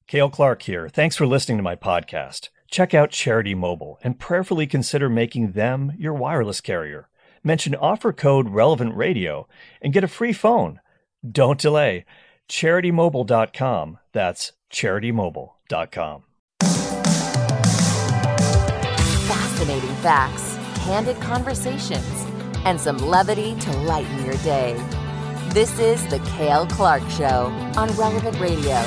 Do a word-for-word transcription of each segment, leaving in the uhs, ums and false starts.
Cale Clark here. Thanks for listening to my podcast. Check out Charity Mobile and prayerfully consider making them your wireless carrier. Mention offer code Relevant Radio and get a free phone. Don't delay. charity mobile dot com. That's charity mobile dot com. Fascinating facts, candid conversations, and some levity to lighten your day. This is The Cale Clark Show on Relevant Radio.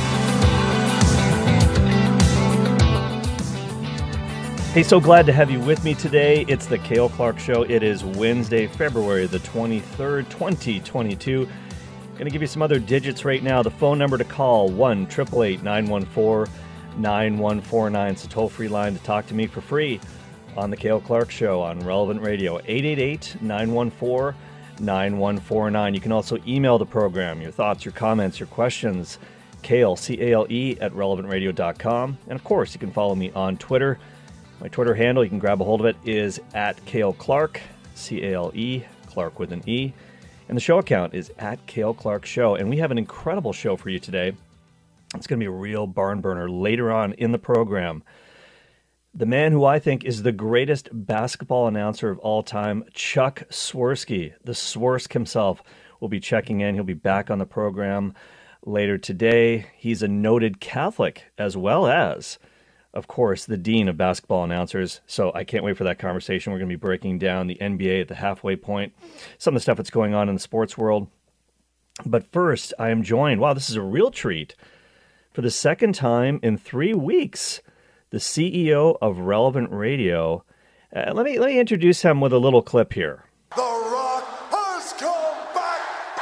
Hey, so glad to have you with me today. It's The Cale Clark Show. It is Wednesday, February the twenty-third, twenty twenty-two. Going to give you some other digits right now. The phone number to call, one eight eight eight, nine one four, nine one four nine. It's a toll-free line to talk to me for free on The Cale Clark Show on Relevant Radio, eight eight eight, nine one four, nine one four nine. You can also email the program, your thoughts, your comments, your questions, Cale, C A L E, at relevant radio dot com. And, of course, you can follow me on Twitter. My Twitter handle, you can grab a hold of it, is at Cale Clark, C A L E, Clark with an E. And the show account is at Cale Clark Show. And we have an incredible show for you today. It's going to be a real barn burner later on in the program. The man who I think is the greatest basketball announcer of all time, Chuck Swirsky, the Swersk himself, will be checking in. He'll be back on the program later today. He's a noted Catholic as well as, of course, the dean of basketball announcers. So I can't wait for that conversation. We're going to be breaking down the N B A at the halfway point, some of the stuff that's going on in the sports world. But first, I am joined, wow, this is a real treat, for the second time in three weeks, the C E O of Relevant Radio. Uh, let me let me introduce him with a little clip here. The Rock has come back,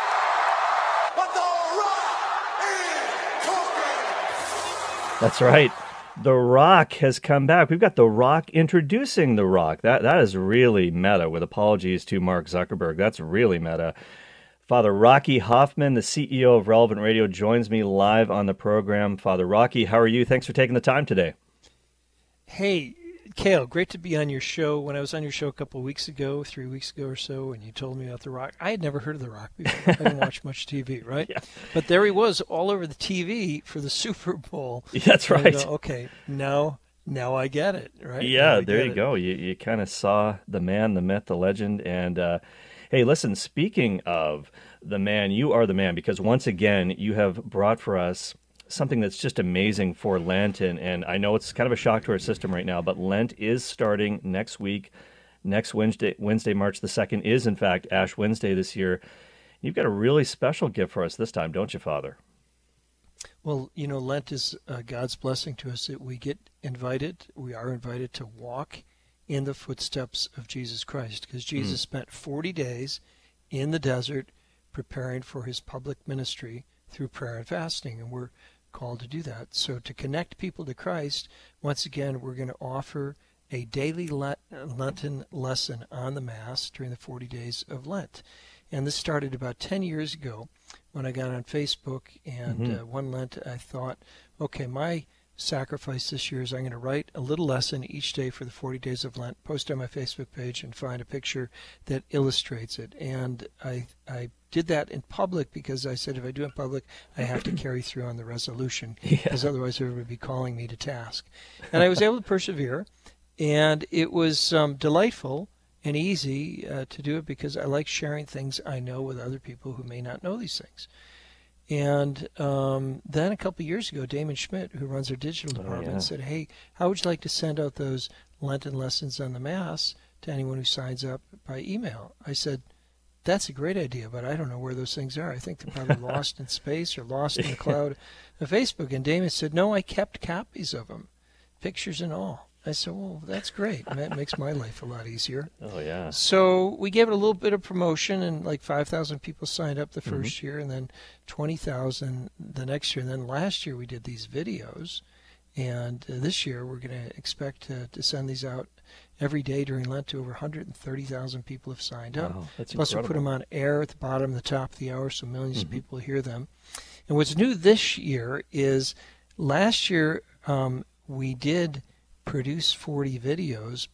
but The Rock is cooking. That's right. The Rock has come back. We've got The Rock introducing The Rock. That That is really meta, with apologies to Mark Zuckerberg. That's really meta. Father Rocky Hoffman, the C E O of Relevant Radio, joins me live on the program. Father Rocky, how are you? Thanks for taking the time today. Hey, Cale, great to be on your show. When I was on your show a couple of weeks ago, three weeks ago or so, and you told me about The Rock, I had never heard of The Rock before. I didn't watch much T V, right? Yeah. But there he was all over the T V for the Super Bowl. That's right. Go, okay, now now I get it, right? Yeah, there you it. go. You you kind of saw the man, the myth, the legend. And uh, hey, listen, speaking of the man, you are the man, because once again, you have brought for us something that's just amazing for Lent, and, and I know it's kind of a shock to our system right now, but Lent is starting next week. Next Wednesday, Wednesday, March the second, is in fact Ash Wednesday this year. You've got a really special gift for us this time, don't you, Father? Well, you know, Lent is uh, God's blessing to us that we get invited, we are invited to walk in the footsteps of Jesus Christ, because Jesus mm. spent forty days in the desert preparing for his public ministry through prayer and fasting, and we're called to do that. So to connect people to Christ, once again, we're going to offer a daily Lenten lesson on the Mass during the forty days of Lent. And this started about ten years ago when I got on Facebook, and mm-hmm. uh, one Lent I thought, okay, my sacrifice this year is I'm going to write a little lesson each day for the forty days of Lent, post on my Facebook page, and find a picture that illustrates it. And I I did that in public because I said if I do it in public, I have to carry through on the resolution, because yeah. otherwise everybody would be calling me to task. And I was able to persevere, and it was um, delightful and easy uh, to do it because I like sharing things I know with other people who may not know these things. And um, then a couple of years ago, Damon Schmidt, who runs our digital department, oh, yeah. said, hey, how would you like to send out those Lenten lessons on the Mass to anyone who signs up by email? I said, that's a great idea, but I don't know where those things are. I think they're probably lost in space or lost in the cloud of Facebook. And Damon said, no, I kept copies of them, pictures and all. I said, well, that's great. That makes my life a lot easier. Oh, yeah. So we gave it a little bit of promotion, and like five thousand people signed up the first mm-hmm. year, and then twenty thousand the next year. And then last year we did these videos, and uh, this year we're going to expect to, to send these out every day during Lent to over one hundred thirty thousand people have signed up. Wow, that's Plus incredible. We put them on air at the bottom and the top of the hour so millions mm-hmm. of people hear them. And what's new this year is last year um, we did produce forty videos, but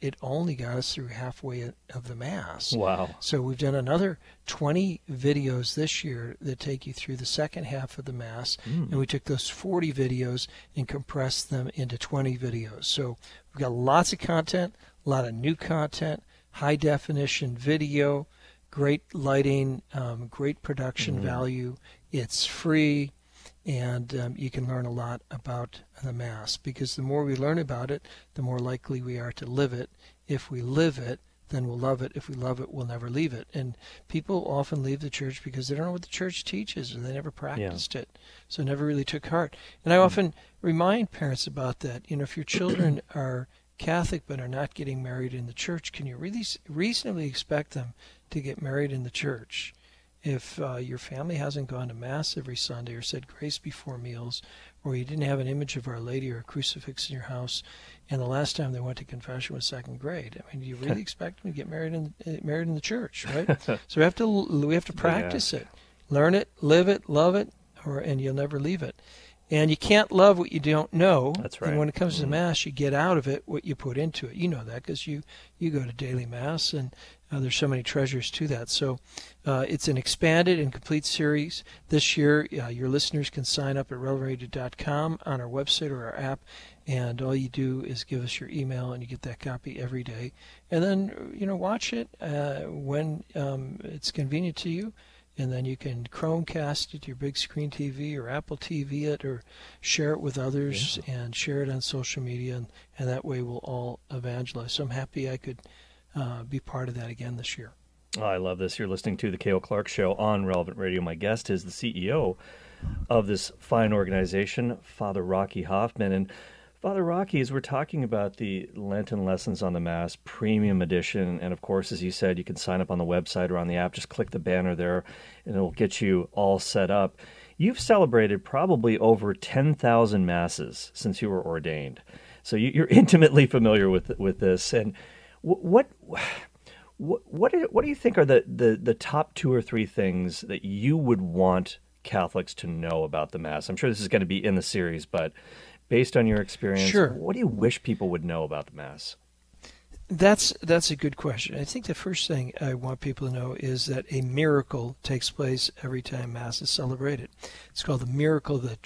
it only got us through halfway of the Mass. Wow. So we've done another twenty videos this year that take you through the second half of the Mass, Mm. and we took those forty videos and compressed them into twenty videos. So we've got lots of content, a lot of new content, high definition video, great lighting, um, great production Mhm. value. It's free, and um, you can learn a lot about the Mass, because the more we learn about it, the more likely we are to live it. If we live it, then we'll love it. If we love it, we'll never leave it. And people often leave the church because they don't know what the church teaches, or they never practiced it, so it never really took heart. And I often remind parents about that. You know, if your children are Catholic but are not getting married in the church, can you really s- reasonably expect them to get married in the church? If uh, your family hasn't gone to Mass every Sunday or said grace before meals, or you didn't have an image of Our Lady or a crucifix in your house, and the last time they went to confession was second grade, I mean, do you really expect them to get married in uh, married in the church, right? So we have to l- we have to practice it, learn it, live it, love it, or and you'll never leave it. And you can't love what you don't know. That's right. And when it comes to Mhm. Mass, you get out of it what you put into it. You know that because you, you go to daily Mass, and uh, there's so many treasures to that. So uh, it's an expanded and complete series. This year, uh, your listeners can sign up at relevant radio dot com on our website or our app, and all you do is give us your email, and you get that copy every day. And then, you know, watch it uh, when um, it's convenient to you. And then you can Chromecast it to your big screen T V or Apple T V it, or share it with others and share it on social media, and, and that way we'll all evangelize. So I'm happy I could uh, be part of that again this year. Oh, I love this. You're listening to the Cale Clark Show on Relevant Radio. My guest is the C E O of this fine organization, Father Rocky Hoffman. And Father Rocky, as we're talking about the Lenten Lessons on the Mass Premium Edition, and of course, as you said, you can sign up on the website or on the app. Just click the banner there, and it'll get you all set up. You've celebrated probably over ten thousand Masses since you were ordained. So you, you're intimately familiar with with this. And what what what do, what do you think are the, the, the top two or three things that you would want Catholics to know about the Mass? I'm sure this is going to be in the series, but based on your experience, Sure. what do you wish people would know about the Mass? That's that's a good question. I think the first thing I want people to know is that a miracle takes place every time Mass is celebrated. It's called the miracle of the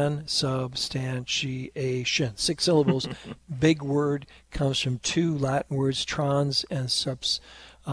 transubstantiation. Six syllables, big word, comes from two Latin words, trans and subs.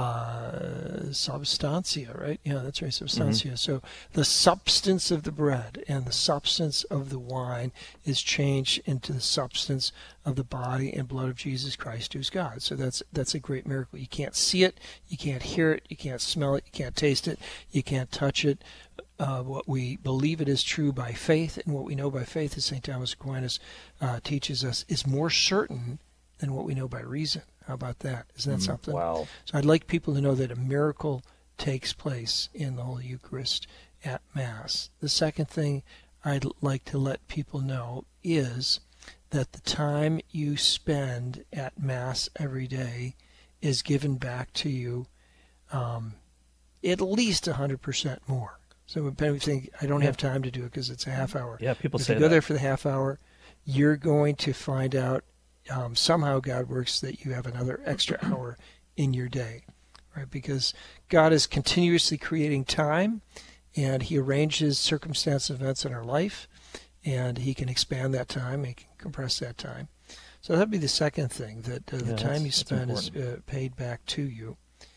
Uh, substantia, right? Yeah, that's right, substantia. Mm-hmm. So the substance of the bread and the substance of the wine is changed into the substance of the body and blood of Jesus Christ, who's God. So that's that's a great miracle. You can't see it, you can't hear it, you can't smell it, you can't taste it, you can't touch it. Uh, what we believe it is true by faith, and what we know by faith, as Saint Thomas Aquinas uh, teaches us, is more certain than what we know by reason. How about that? Isn't that mm, something? Wow. So I'd like people to know that a miracle takes place in the Holy Eucharist at Mass. The second thing I'd like to let people know is that the time you spend at Mass every day is given back to you um, at least one hundred percent more. So when people think, I don't yeah. have time to do it because it's a half hour. Yeah, people if say you go that. there for the half hour, you're going to find out Um, somehow God works that you have another extra hour in your day, right? Because God is continuously creating time, and He arranges circumstance events in our life, and He can expand that time, He can compress that time. So that'd be the second thing, that uh, the yeah, time you spend is uh, paid back to you.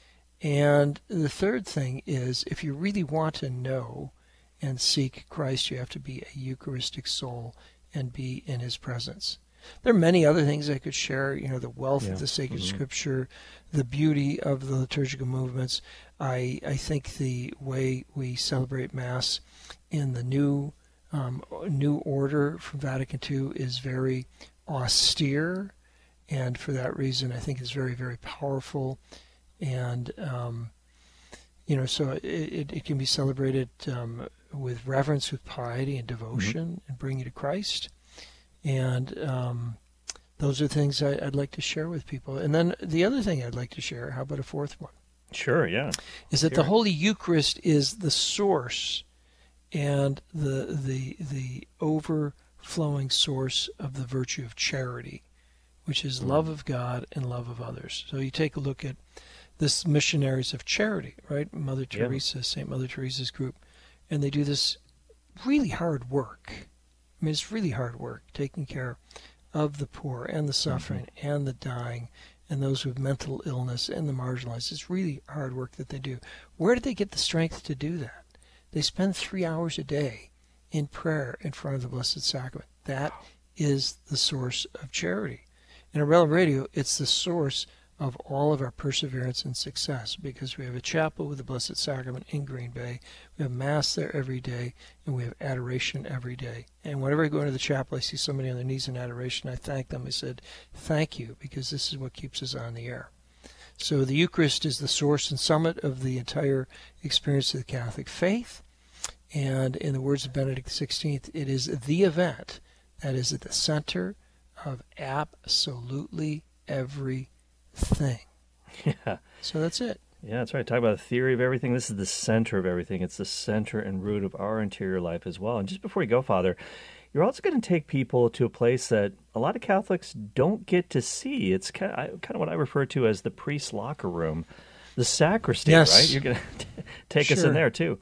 And the third thing is, if you really want to know and seek Christ, you have to be a Eucharistic soul and be in His presence. There are many other things I could share, you know, the wealth yeah. of the sacred mm-hmm. scripture, the beauty of the liturgical movements. I I think the way we celebrate Mass in the new um, new order from Vatican Two is very austere, and for that reason I think it's very, very powerful. And, um, you know, so it, it, it can be celebrated um, with reverence, with piety and devotion, mm-hmm. and bring you to Christ. And um, those are things I, I'd like to share with people. And then the other thing I'd like to share, how about a fourth one? Sure, yeah. Is that the Holy Eucharist is the source and the the the overflowing source of the virtue of charity. which is love of God and love of others. So you take a look at this Missionaries of Charity, right? Mother Yeah. Teresa, Saint Mother Teresa's group, and they do this really hard work. I mean, it's really hard work, taking care of the poor and the suffering Mm-hmm. and the dying and those with mental illness and the marginalized. It's really hard work that they do. Where did they get the strength to do that? They spend three hours a day in prayer in front of the Blessed Sacrament. That is the source of charity. And at Relevant Radio, it's the source of all of our perseverance and success, because we have a chapel with the Blessed Sacrament in Green Bay. We have Mass there every day, and we have adoration every day. And whenever I go into the chapel, I see somebody on their knees in adoration. I thank them. I said, thank you, because this is what keeps us on the air. So the Eucharist is the source and summit of the entire experience of the Catholic faith. And in the words of Benedict the sixteenth, it is the event that is at the center of absolutely everything. Yeah. So that's it. Yeah, that's right. Talk about the theory of everything. This is the center of everything. It's the center and root of our interior life as well. And just before you go, Father, you're also going to take people to a place that a lot of Catholics don't get to see. It's kind of, kind of what I refer to as the priest's locker room, the sacristy, Yes. right? You're going to take us Sure. in there too.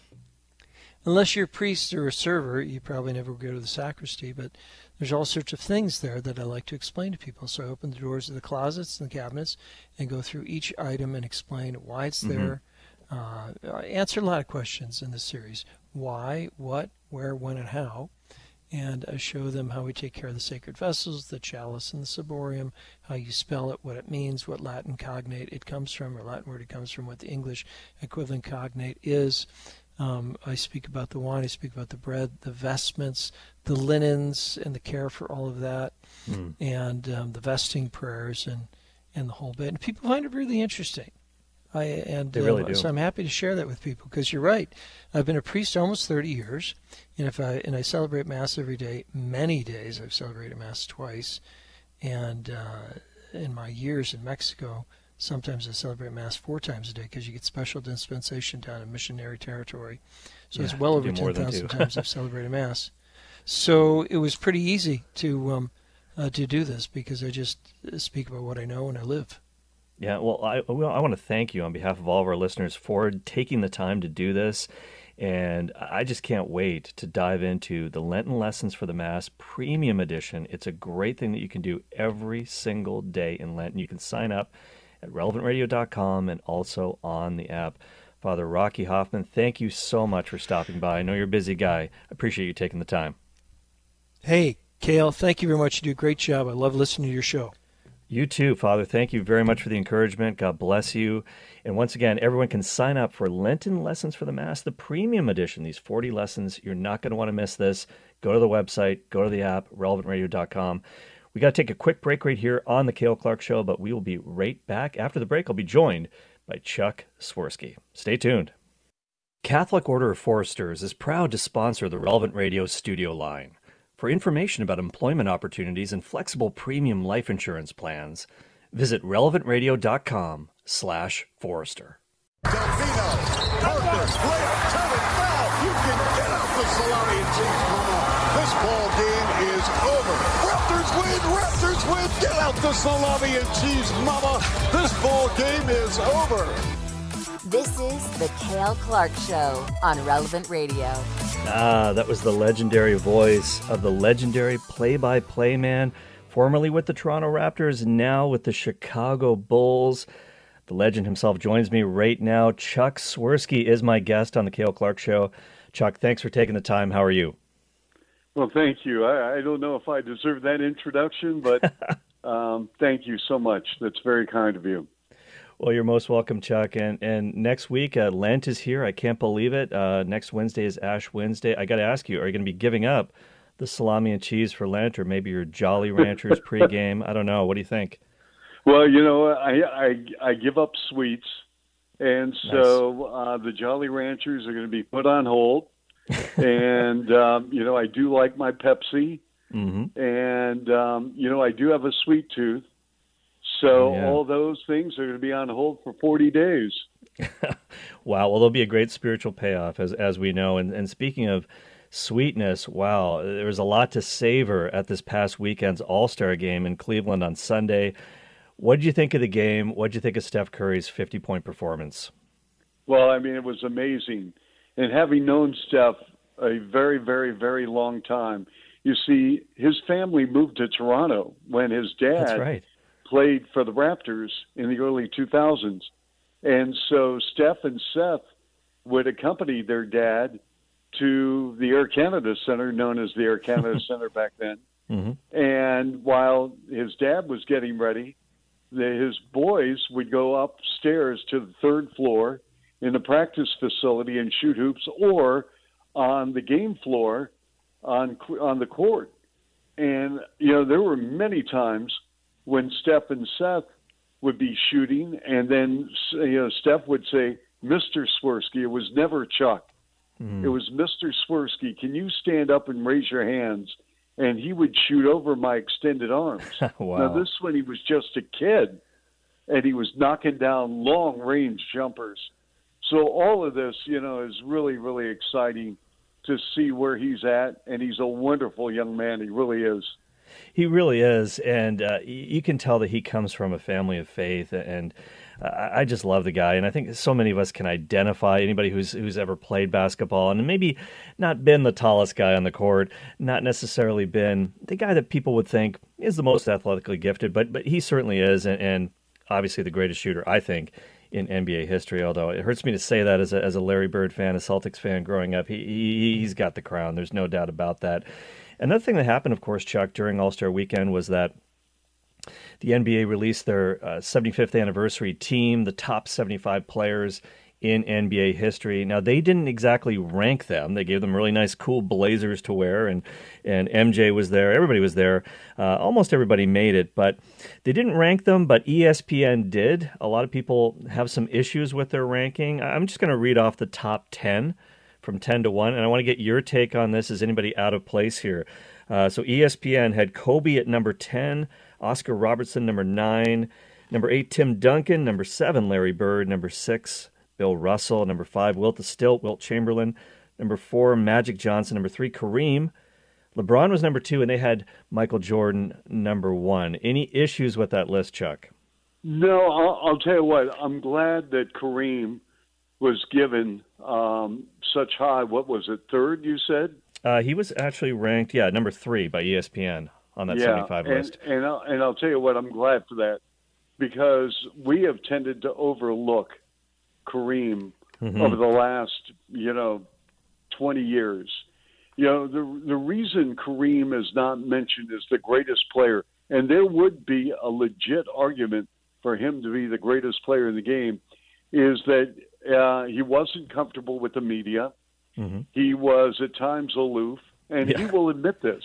Unless you're a priest or a server, you probably never go to the sacristy, but there's all sorts of things there that I like to explain to people. So I open the doors of the closets and the cabinets and go through each item and explain why it's there. Mm-hmm. Uh, I answer a lot of questions in this series. Why, what, where, when, and how. And I show them how we take care of the sacred vessels, the chalice and the ciborium, how you spell it, what it means, what Latin cognate it comes from, or Latin word it comes from, what the English equivalent cognate is. Um, I speak about the wine, I speak about the bread, the vestments, the linens, and the care for all of that, mm. and um, the vesting prayers, and, and the whole bit. And people find it really interesting. I and they really uh, do. So I'm happy to share that with people, because you're right. I've been a priest almost thirty years, and if I and I celebrate Mass every day. Many days I've celebrated Mass twice, and uh, in my years in Mexico, sometimes I celebrate Mass four times a day, because you get special dispensation down in missionary territory. So yeah, it's well over ten thousand times I've celebrated Mass. So it was pretty easy to um, uh, to do this, because I just speak about what I know and I live. Yeah, well, I, well, I want to thank you on behalf of all of our listeners for taking the time to do this. And I just can't wait to dive into the Lenten Lessons for the Mass Premium Edition. It's a great thing that you can do every single day in Lent. And you can sign up at relevant radio dot com and also on the app. Father Rocky Hoffman, thank you so much for stopping by. I know you're a busy guy. I appreciate you taking the time. Hey, Cale, thank you very much. You do a great job. I love listening to your show. You too, Father. Thank you very much for the encouragement. God bless you. And once again, everyone can sign up for Lenten Lessons for the Mass, the premium edition, these forty lessons. You're not going to want to miss this. Go to the website, go to the app, relevant radio dot com. We got to take a quick break right here on the Cale Clark Show, but we will be right back. After the break, I'll be joined by Chuck Swirsky. Stay tuned. Catholic Order of Foresters is proud to sponsor the Relevant Radio studio line. For information about employment opportunities and flexible premium life insurance plans, visit relevant radio dot com slash Forrester. Delfino, Parker, layup, turn it, foul. You can get out the salami and cheese, mama. This ball game is over. Raptors win, Raptors win. Get out the salami and cheese, mama. This ball game is over. This is the Cale Clark Show on Relevant Radio. Ah, that was the legendary voice of the legendary play-by-play man, formerly with the Toronto Raptors, now with the Chicago Bulls. The legend himself joins me right now. Chuck Swirsky is my guest on the Cale Clark Show. Chuck, thanks for taking the time. How are you? Well, thank you. I, I don't know if I deserve that introduction, but um, thank you so much. That's very kind of you. Well, you're most welcome, Chuck. And and next week, uh, Lent is here. I can't believe it. Uh, next Wednesday is Ash Wednesday. I got to ask you, are you going to be giving up the salami and cheese for Lent, or maybe your Jolly Ranchers pregame? I don't know. What do you think? Well, you know, I I, I give up sweets, and so nice. uh, the Jolly Ranchers are going to be put on hold. and, um, you know, I do like my Pepsi, mm-hmm. and, um, you know, I do have a sweet tooth. So yeah. all those things are going to be on hold for forty days. Wow. Well, there'll be a great spiritual payoff, as as we know. And, and speaking of sweetness. Wow, there was a lot to savor at this past weekend's All-Star game in Cleveland on Sunday. What did you think of the game? What did you think of Steph Curry's fifty-point performance? Well, I mean, it was amazing. And having known Steph a very, very, very long time, you see, his family moved to Toronto when his dad That's right. played for the Raptors in the early two thousands. And so Steph and Seth would accompany their dad to the Air Canada Center, known as the Air Canada Center back then. Mm-hmm. And while his dad was getting ready, the, his boys would go upstairs to the third floor in the practice facility and shoot hoops, or on the game floor on on the court. And, you know, there were many times when Steph and Seth would be shooting, and then, you know, Steph would say, Mister Swirsky. It was never Chuck. Mm. It was Mister Swirsky. Can you stand up and raise your hands? And he would shoot over my extended arms. Wow. Now, this when he was just a kid, and he was knocking down long-range jumpers. So all of this, you know, is really, really exciting to see where he's at, and he's a wonderful young man. He really is. He really is, and uh, you can tell that he comes from a family of faith, and uh, I just love the guy, and I think so many of us can identify, anybody who's who's ever played basketball, and maybe not been the tallest guy on the court, not necessarily been the guy that people would think is the most athletically gifted, but but he certainly is, and, and obviously the greatest shooter, I think, in N B A history, although it hurts me to say that as a, as a Larry Bird fan, a Celtics fan growing up. He, he, he's got the crown. There's no doubt about that. Another thing that happened, of course, Chuck, during All-Star Weekend was that the N B A released their uh, seventy-fifth anniversary team, the top seventy-five players in N B A history. Now, they didn't exactly rank them. They gave them really nice, cool blazers to wear, and, and M J was there. Everybody was there. Uh, almost everybody made it, but they didn't rank them, but E S P N did. A lot of people have some issues with their ranking. I'm just going to read off the top ten from ten to one, and I want to get your take on this. Is anybody out of place here? Uh, so E S P N had Kobe at number ten, Oscar Robertson number nine, number eight, Tim Duncan, number seven, Larry Bird, number six, Bill Russell, number five, Wilt the Stilt, Wilt Chamberlain, number four, Magic Johnson, number three, Kareem. LeBron was number two, and they had Michael Jordan number one. Any issues with that list, Chuck? No, I'll, I'll tell you what. I'm glad that Kareem was given um, such high, what was it, third, you said? Uh, he was actually ranked, yeah, number three by E S P N on that yeah, seventy-five and, list. And I'll, and I'll tell you what, I'm glad for that, because we have tended to overlook Kareem mm-hmm. over the last, you know, twenty years. You know, the the reason Kareem is not mentioned as the greatest player, and there would be a legit argument for him to be the greatest player in the game, is that uh, he wasn't comfortable with the media. Mm-hmm. He was at times aloof, and yeah. he will admit this.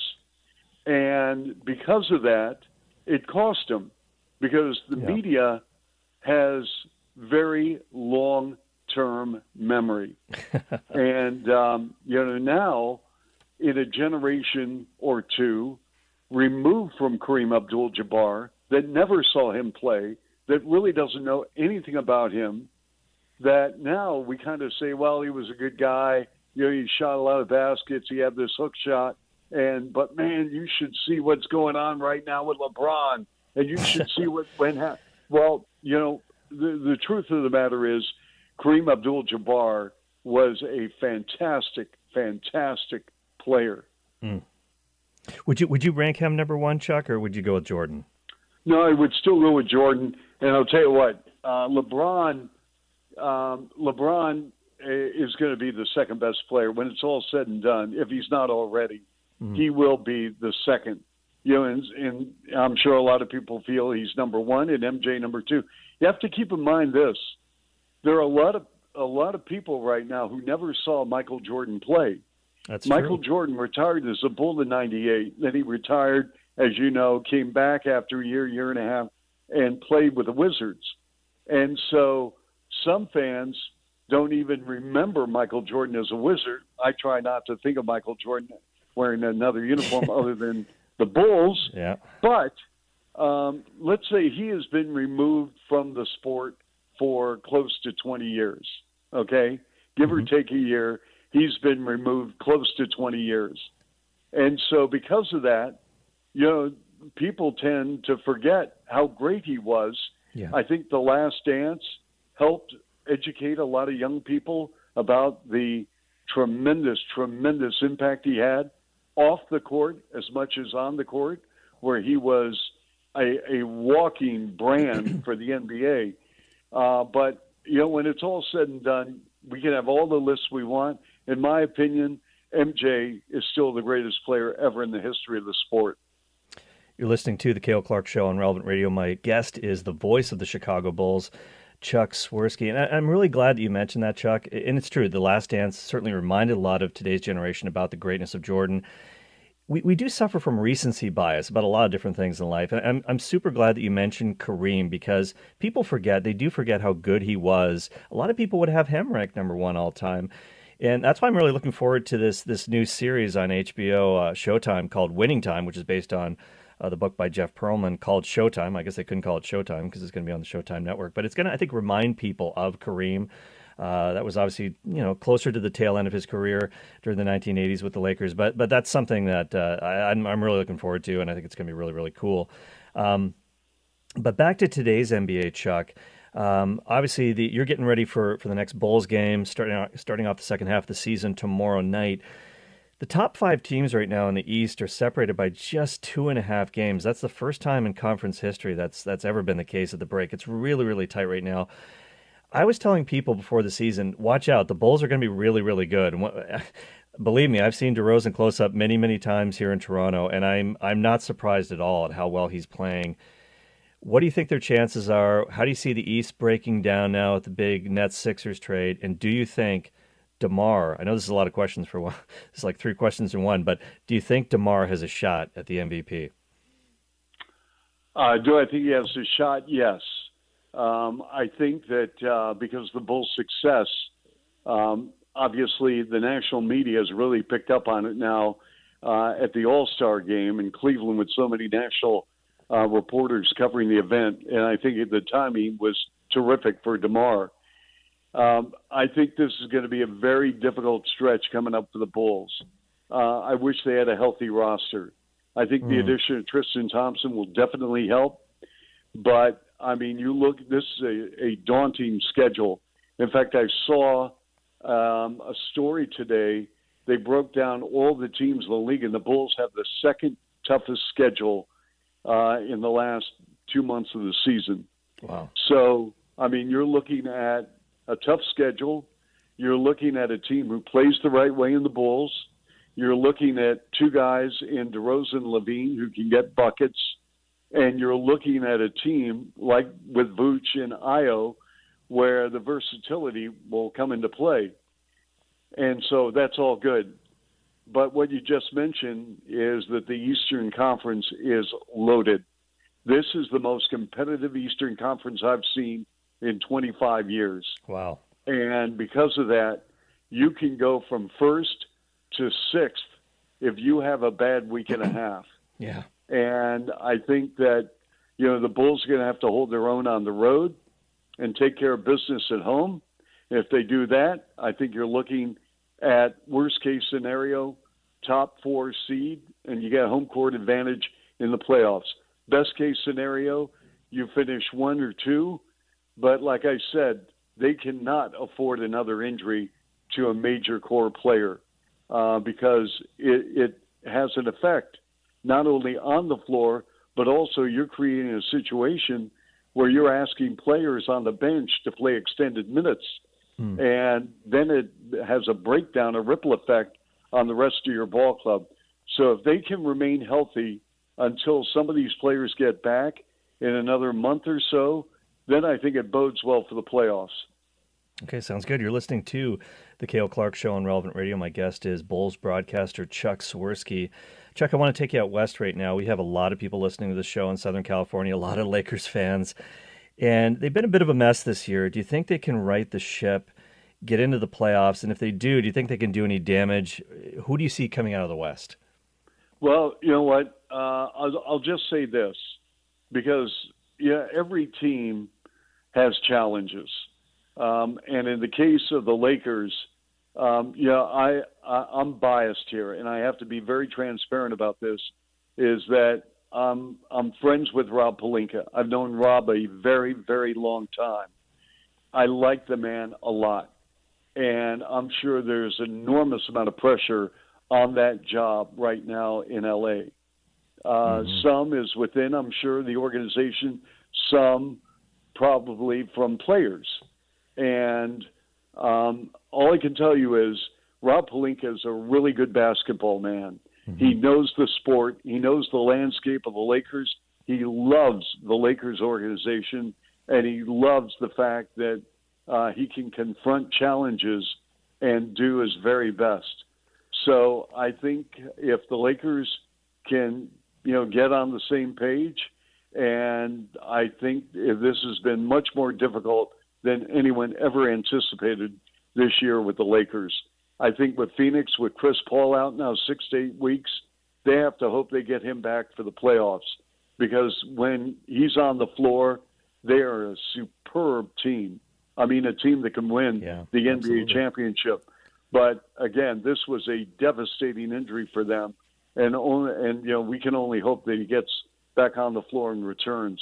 And because of that, it cost him, because the yeah. media has very long-term memory. and, um, you know, now, in a generation or two, removed from Kareem Abdul-Jabbar, that never saw him play, that really doesn't know anything about him, that now we kind of say, well, he was a good guy. You know, he shot a lot of baskets. He had this hook shot. And, but man, you should see what's going on right now with LeBron. And you should see what, when, ha- well, you know, the, the truth of the matter is Kareem Abdul-Jabbar was a fantastic, fantastic player. Mm. Would you, would you rank him number one, Chuck, or would you go with Jordan? No, I would still go with Jordan. And I'll tell you what, uh, LeBron, um, LeBron is going to be the second best player when it's all said and done. If he's not already, mm-hmm. he will be the second. You know, and, and I'm sure a lot of people feel he's number one and M J number two. You have to keep in mind this: there are a lot of a lot of people right now who never saw Michael Jordan play. That's Michael true. Jordan retired as a Bull in ninety-eight. Then he retired, as you know, came back after a year, year and a half, and played with the Wizards. And so some fans don't even remember Michael Jordan as a Wizard. I try not to think of Michael Jordan wearing another uniform other than the Bulls. Yeah. But um, let's say he has been removed from the sport for close to twenty years, okay? Give mm-hmm. or take a year. he's been removed close to twenty years. And so because of that, you know, people tend to forget how great he was. Yeah. I think The Last Dance helped educate a lot of young people about the tremendous, tremendous impact he had off the court as much as on the court, where he was a, a walking brand for the N B A. Uh, but, you know, when it's all said and done, we can have all the lists we want. In my opinion, M J is still the greatest player ever in the history of the sport. You're listening to The Cale Clark Show on Relevant Radio. My guest is the voice of the Chicago Bulls, Chuck Swirsky. And I, I'm really glad that you mentioned that, Chuck. And it's true, The Last Dance certainly reminded a lot of today's generation about the greatness of Jordan. We we do suffer from recency bias about a lot of different things in life. And I'm, I'm super glad that you mentioned Kareem, because people forget, they do forget how good he was. A lot of people would have him ranked number one all time. And that's why I'm really looking forward to this this new series on H B O uh, Showtime called Winning Time, which is based on uh, the book by Jeff Pearlman called Showtime. I guess they couldn't call it Showtime because it's going to be on the Showtime network. But it's going to, I think, remind people of Kareem. Uh, that was obviously, you know, closer to the tail end of his career during the nineteen eighties with the Lakers. But but that's something that uh, I, I'm, I'm really looking forward to, and I think it's going to be really, really cool. Um, but back to today's N B A, Chuck. Um, obviously, the, you're getting ready for, for the next Bulls game, starting out, starting off the second half of the season tomorrow night. The top five teams right now in the East are separated by just two and a half games. That's the first time in conference history that's that's ever been the case at the break. It's really, really tight right now. I was telling people before the season, watch out, the Bulls are going to be really, really good. And what, believe me, I've seen DeRozan close up many, many times here in Toronto, and I'm I'm not surprised at all at how well he's playing. What do you think their chances are? How do you see the East breaking down now with the big Nets-Sixers trade? And do you think DeMar, I know this is a lot of questions for one, it's like three questions in one, but do you think DeMar has a shot at the M V P? Uh, do I think he has a shot? Yes. Um, I think that uh, because of the Bulls' success, um, obviously the national media has really picked up on it now uh, at the All-Star game in Cleveland with so many national Uh, reporters covering the event, and I think the timing was terrific for DeMar. Um, I think this is going to be a very difficult stretch coming up for the Bulls. Uh, I wish they had a healthy roster. I think mm. the addition of Tristan Thompson will definitely help, but I mean, you look, this is a, a daunting schedule. In fact, I saw um, a story today. They broke down all the teams in the league, and the Bulls have the second toughest schedule Uh, in the last two months of the season. Wow. So, I mean, you're looking at a tough schedule. You're looking at a team who plays the right way in the Bulls. You're looking at two guys in DeRozan and Levine who can get buckets. And you're looking at a team like with Vooch and Ayo where the versatility will come into play. And so that's all good. But what you just mentioned is that the Eastern Conference is loaded. This is the most competitive Eastern Conference I've seen in twenty-five years. Wow. And because of that, you can go from first to sixth if you have a bad week and a half. Yeah. And I think that, you know, the Bulls are going to have to hold their own on the road and take care of business at home. If they do that, I think you're looking at worst case scenario, top four seed, and you get home court advantage in the playoffs. Best case scenario, you finish one or two, but like I said, they cannot afford another injury to a major core player uh, because it, it has an effect not only on the floor, but also you're creating a situation where you're asking players on the bench to play extended minutes. Hmm. And then it has a breakdown, a ripple effect on the rest of your ball club. So if they can remain healthy until some of these players get back in another month or so, then I think it bodes well for the playoffs. Okay, sounds good. You're listening to The Cale Clark Show on Relevant Radio. My guest is Bulls broadcaster Chuck Swirsky. Chuck, I want to take you out west right now. We have a lot of people listening to the show in Southern California, a lot of Lakers fans. And they've been a bit of a mess this year. Do you think they can right the ship, get into the playoffs? And if they do, do you think they can do any damage? Who do you see coming out of the West? Well, you know what? Uh, I'll, I'll just say this, because yeah, every team has challenges. Um, and in the case of the Lakers, um, you know, I, I I'm biased here, and I have to be very transparent about this. Is that um, I'm friends with Rob Pelinka. I've known Rob a very, very long time. I like the man a lot, and I'm sure there's an enormous amount of pressure on that job right now in L A. Uh, mm-hmm. Some is within, I'm sure, the organization. Some probably from players. And um, all I can tell you is Rob Pelinka is a really good basketball man. Mm-hmm. He knows the sport. He knows the landscape of the Lakers. He loves the Lakers organization, and he loves the fact that uh, he can confront challenges and do his very best. So I think if the Lakers can, you know, get on the same page, and I think if this has been much more difficult than anyone ever anticipated this year with the Lakers. I think with Phoenix, with Chris Paul out now six to eight weeks, they have to hope they get him back for the playoffs, because when he's on the floor, they are a superb team. I mean, a team that can win yeah, the N B A absolutely. championship. But again, this was a devastating injury for them, and only, and you know we can only hope that he gets back on the floor and returns.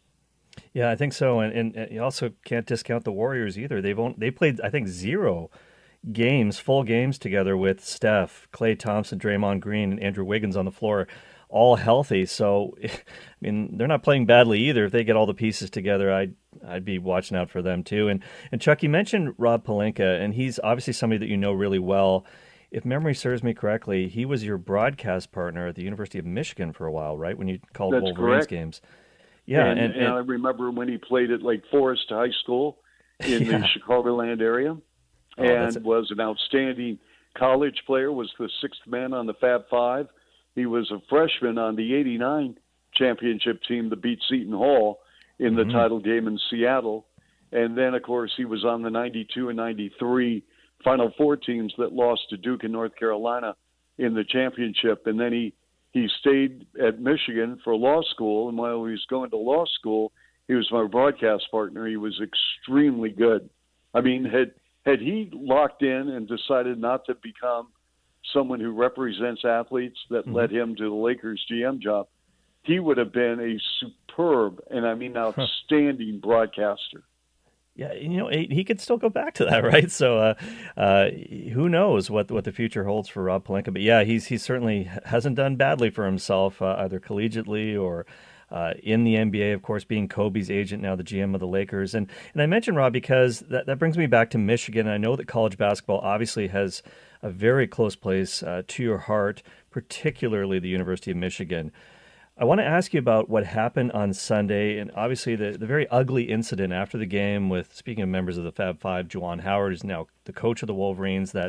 Yeah, I think so, and, and, and you also can't discount the Warriors either. They've only, they played, I think, zero games, full games together with Steph, Klay Thompson, Draymond Green, and Andrew Wiggins on the floor, all healthy. So, I mean, they're not playing badly either. If they get all the pieces together, I'd I'd be watching out for them too. And and Chuck, you mentioned Rob Pelinka, and he's obviously somebody that you know really well. If memory serves me correctly, he was your broadcast partner at the University of Michigan for a while, right? When you called That's Wolverines correct. games. Yeah, and, and, and, and I remember when he played at Lake Forest High School in yeah. the Chicagoland area, oh, and was an outstanding college player, was the sixth man on the Fab Five. He was a freshman on the eighty-nine championship team that beat Seton Hall in the mm-hmm. title game in Seattle. And then, of course, he was on the ninety-two and ninety-three Final Four teams that lost to Duke and North Carolina in the championship. And then he He stayed at Michigan for law school, and while he was going to law school, he was my broadcast partner. He was extremely good. I mean, had had he locked in and decided not to become someone who represents athletes that mm-hmm. led him to the Lakers G M job, he would have been a superb, and I mean outstanding huh. broadcaster. Yeah, you know, he could still go back to that, right? So, uh, uh, who knows what what the future holds for Rob Pelinka? But yeah, he's he certainly hasn't done badly for himself, uh, either collegiately or uh, in the N B A. Of course, being Kobe's agent, now the G M of the Lakers. And and I mentioned Rob because that that brings me back to Michigan. I know that college basketball obviously has a very close place uh, to your heart, particularly the University of Michigan. I want to ask you about what happened on Sunday, and obviously the, the very ugly incident after the game with, speaking of members of the Fab Five, Juwan Howard is now the coach of the Wolverines, that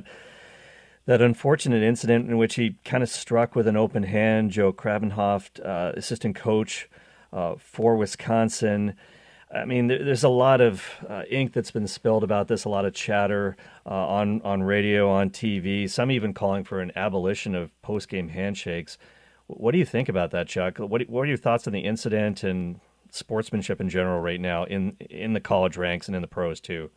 that unfortunate incident in which he kind of struck with an open hand Joe Krabenhoft, uh, assistant coach uh, for Wisconsin. I mean, there, there's a lot of uh, ink that's been spilled about this, a lot of chatter uh, on, on radio, on T V, some even calling for an abolition of post-game handshakes. What do you think about that, Chuck? What What are your thoughts on the incident and sportsmanship in general right now in in the college ranks and in the pros too?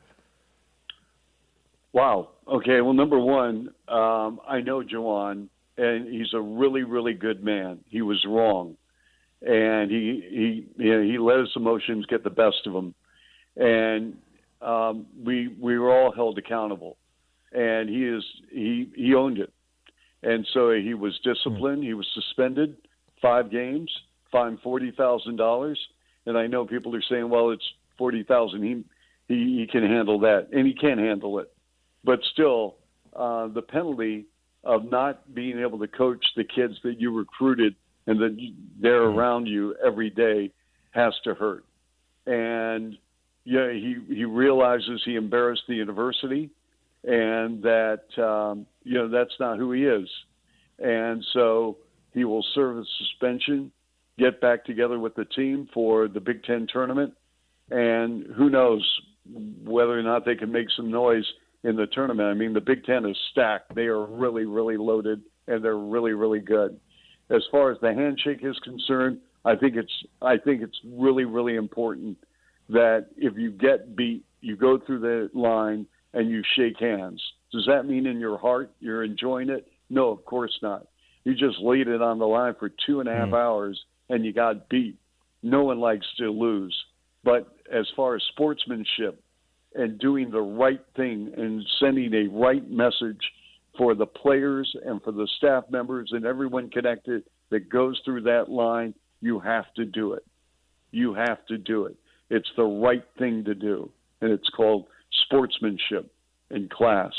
Wow. Okay. Well, number one, um, I know Juwan, and he's a really, really good man. He was wrong, and he he you know, he let his emotions get the best of him, and um, we we were all held accountable, and he is he he owned it. And so he was disciplined. He was suspended five games, fined forty thousand dollars. And I know people are saying, well, it's forty thousand dollars. He, he, he can handle that, and he can handle it. But still, uh, the penalty of not being able to coach the kids that you recruited and that they're around you every day has to hurt. And yeah, he, he realizes he embarrassed the university, and that, um, you know, that's not who he is. And so he will serve a suspension, get back together with the team for the Big Ten tournament, and who knows whether or not they can make some noise in the tournament. I mean, the Big Ten is stacked. They are really, really loaded, and they're really, really good. As far as the handshake is concerned, I think it's I think it's really, really important that if you get beat, you go through the line and you shake hands. Does that mean in your heart you're enjoying it? No, of course not. You just laid it on the line for two and a half mm. hours and you got beat. No one likes to lose. But as far as sportsmanship and doing the right thing and sending a right message for the players and for the staff members and everyone connected that goes through that line, you have to do it. You have to do it. It's the right thing to do. And it's called sportsmanship and class.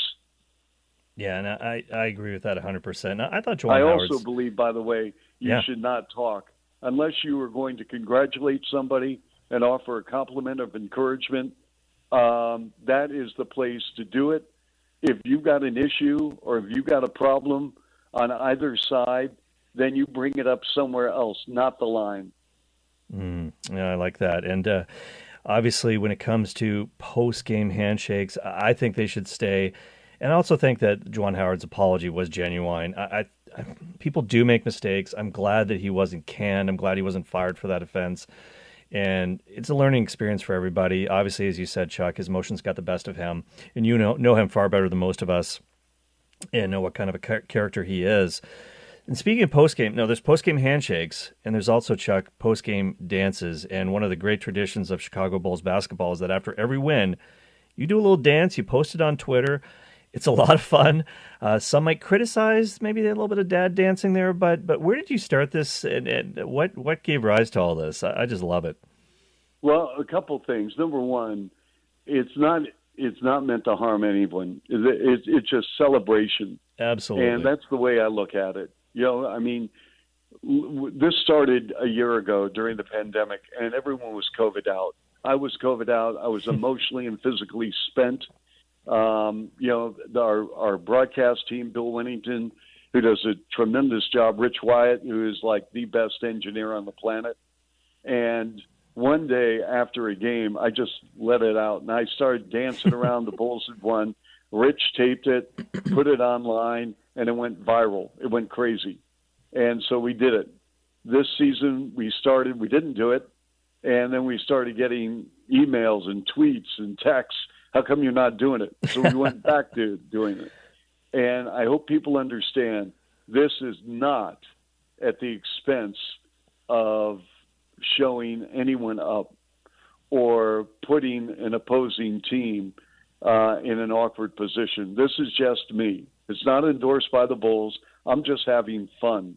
Yeah, and I, I agree with that one hundred percent. I thought Juwan I Howard's... also believe, by the way, you yeah. should not talk unless you are going to congratulate somebody and offer a compliment of encouragement. Um, that is the place to do it. If you've got an issue or if you've got a problem on either side, then you bring it up somewhere else, not the line. Mm, yeah, I like that. And uh, obviously, when it comes to post-game handshakes, I think they should stay. And I also think that Juwan Howard's apology was genuine. I, I, I, people do make mistakes. I'm glad that he wasn't canned. I'm glad he wasn't fired for that offense. And it's a learning experience for everybody. Obviously, as you said, Chuck, his emotions got the best of him. And you know know him far better than most of us and know what kind of a char- character he is. And speaking of postgame, no, there's postgame handshakes, and there's also, Chuck, postgame dances. And one of the great traditions of Chicago Bulls basketball is that after every win, you do a little dance, you post it on Twitter. It's a lot of fun. Uh, some might criticize maybe a little bit of dad dancing there, but but where did you start this, and, and what, what gave rise to all this? I, I just love it. Well, a couple things. Number one, it's not it's not meant to harm anyone. It, it, it's just celebration. Absolutely. And that's the way I look at it. You know, I mean, this started a year ago during the pandemic, and everyone was COVID out. I was COVID out. I was emotionally and physically spent. Um, you know, our, our broadcast team, Bill Winnington, who does a tremendous job, Rich Wyatt, who is like the best engineer on the planet. And one day after a game, I just let it out, and I started dancing around. The Bulls had won. Rich taped it, put it online, and it went viral. It went crazy. And so we did it. This season we started, we didn't do it, and then we started getting emails and tweets and texts. How come you're not doing it? So we went back to doing it. And I hope people understand this is not at the expense of showing anyone up or putting an opposing team uh, in an awkward position. This is just me. It's not endorsed by the Bulls. I'm just having fun.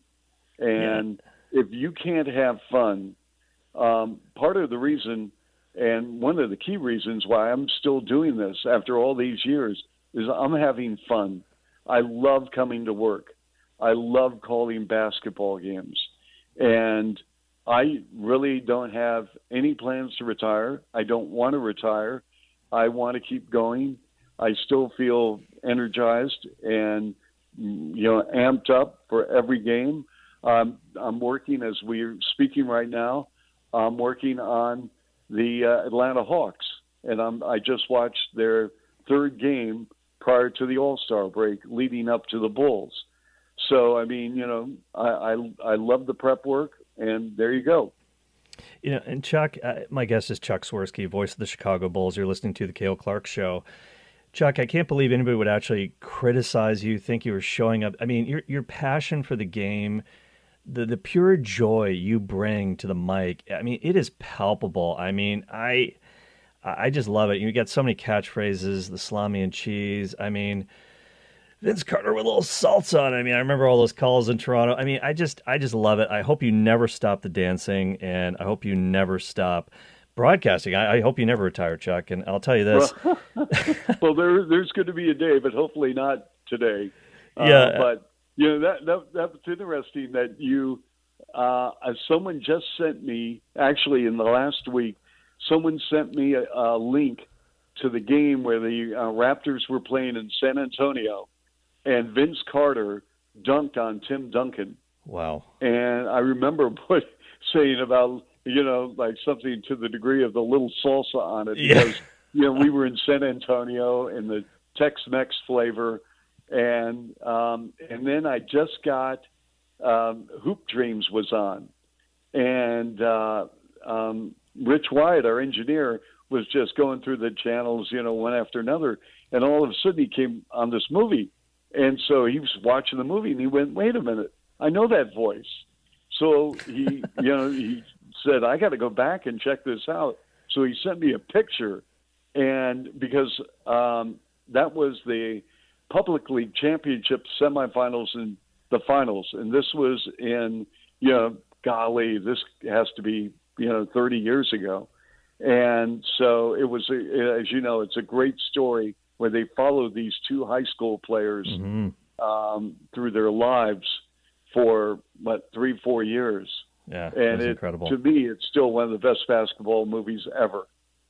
And yeah. if you can't have fun, um, part of the reason and one of the key reasons why I'm still doing this after all these years is I'm having fun. I love coming to work. I love calling basketball games. And I really don't have any plans to retire. I don't want to retire. I want to keep going. I still feel energized and, you know, amped up for every game. Um, I'm working, as we're speaking right now, I'm working on the uh, Atlanta Hawks, and I'm, I just watched their third game prior to the All-Star break leading up to the Bulls. So, I mean, you know, I, I, I love the prep work, and there you go. You know, and Chuck, uh, my guest is Chuck Swirsky, voice of the Chicago Bulls. You're listening to the Cale Clark Show. Chuck, I can't believe anybody would actually criticize you, think you were showing up. I mean, your your passion for the game, the the pure joy you bring to the mic, I mean, it is palpable. I mean, I I just love it. You get so many catchphrases, the salami and cheese. I mean, Vince Carter with a little salsa on it. I mean, I remember all those calls in Toronto. I mean, I just I just love it. I hope you never stop the dancing, and I hope you never stop broadcasting. I, I hope you never retire, Chuck. And I'll tell you this. Well, well there, there's going to be a day, but hopefully not today. Yeah. Uh, but, you know, that, that that's interesting that you, uh, someone just sent me, actually in the last week, someone sent me a, a link to the game where the uh, Raptors were playing in San Antonio, and Vince Carter dunked on Tim Duncan. Wow. And I remember put, saying about, you know, like something to the degree of the little salsa on it, because, yeah. you know, we were in San Antonio in the Tex-Mex flavor. And um, and then I just got um, Hoop Dreams was on. And uh, um, Rich Wyatt, our engineer, was just going through the channels, you know, one after another. And all of a sudden he came on this movie. And so he was watching the movie and he went, wait a minute, I know that voice. So he, you know, he said, I got to go back and check this out. So he sent me a picture. And because um, that was the Public League Championship semifinals and the finals. And this was in, you know, golly, this has to be, you know, thirty years ago. And so it was, a, as you know, it's a great story where they follow these two high school players mm-hmm. um, through their lives for, what, three, four years. Yeah, and it's it, incredible. To me, it's still one of the best basketball movies ever.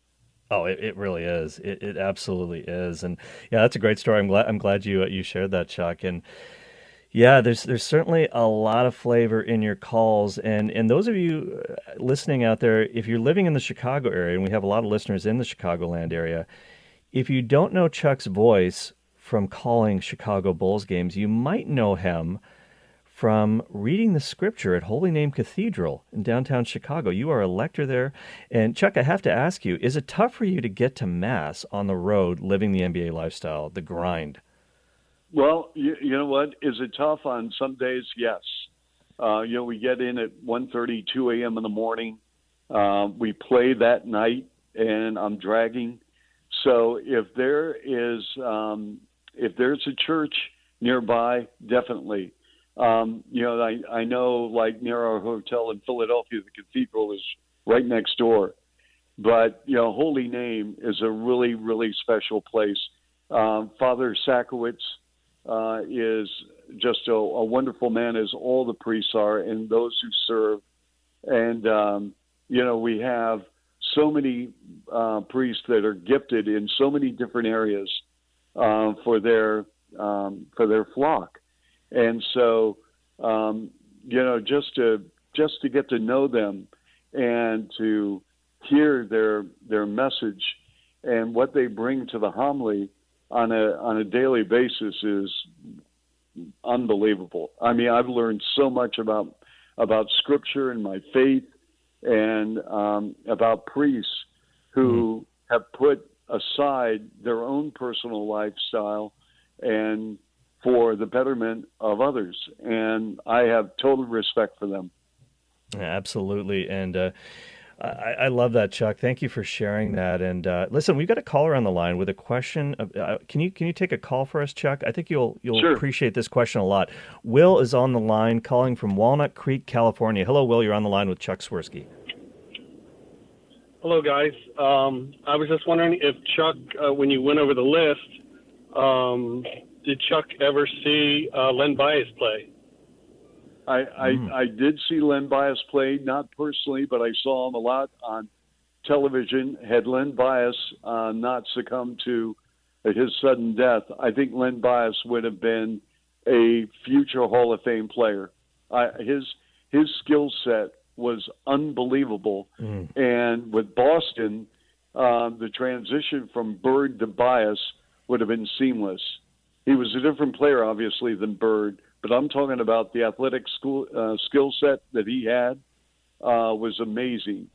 Oh, it, it really is. It, it absolutely is. And yeah, that's a great story. I'm glad I'm glad you uh, you shared that, Chuck. And yeah, there's there's certainly a lot of flavor in your calls. And and those of you listening out there, if you're living in the Chicago area, and we have a lot of listeners in the Chicagoland area, if you don't know Chuck's voice from calling Chicago Bulls games, you might know him from reading the scripture at Holy Name Cathedral in downtown Chicago. You are a lector there. And Chuck, I have to ask you, is it tough for you to get to Mass on the road living the N B A lifestyle, the grind? Well, you, you know what? Is it tough on some days? Yes. Uh, you know, we get in at one thirty, two a.m. in the morning. Uh, we play that night, and I'm dragging. So if there is, um, if there's a church nearby, definitely. Um, you know, I, I know, like, near our hotel in Philadelphia, the cathedral is right next door. But, you know, Holy Name is a really, really special place. Um, Father Sakowicz uh, is just a, a wonderful man, as all the priests are, and those who serve. And, um, you know, we have so many uh, priests that are gifted in so many different areas uh, for their um, for their flock. And so, um, you know, just to just to get to know them and to hear their their message and what they bring to the homily on a on a daily basis is unbelievable. I mean, I've learned so much about about Scripture and my faith, and um, about priests who mm-hmm. have put aside their own personal lifestyle and for the betterment of others. And I have total respect for them. Yeah, absolutely. And uh, I, I love that, Chuck. Thank you for sharing that. And uh, listen, we've got a caller on the line with a question. Of, uh, can you can you take a call for us, Chuck? I think you'll you'll sure. appreciate this question a lot. Will is on the line, calling from Walnut Creek, California. Hello, Will. You're on the line with Chuck Swirsky. Hello, guys. Um, I was just wondering if Chuck, uh, when you went over the list, um, did Chuck ever see uh, Len Bias play? I, I, mm. I did see Len Bias play, not personally, but I saw him a lot on television. Had Len Bias uh, not succumbed to his sudden death, I think Len Bias would have been a future Hall of Fame player. I, his his skill set was unbelievable. Mm. And with Boston, um, the transition from Bird to Bias would have been seamless. He was a different player, obviously, than Bird, but I'm talking about the athletic school, uh, skill set that he had uh, was amazing.